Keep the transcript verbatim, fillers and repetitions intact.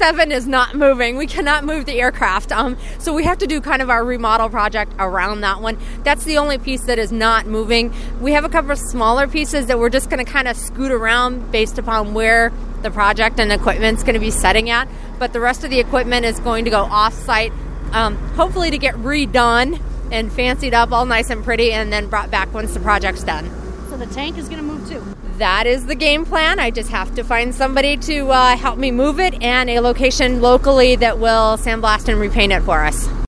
seven is not moving. We cannot move the aircraft. Um, so we have to do kind of our remodel project around that one. That's the only piece that is not moving. We have a couple of smaller pieces that we're just going to kind of scoot around based upon where the project and equipment's going to be setting at. But the rest of the equipment is going to go off-site, um, hopefully to get redone and fancied up all nice and pretty and then brought back once the project's done. So the tank is going to move too? That is the game plan. I just have to find somebody to uh, help me move it and a location locally that will sandblast and repaint it for us.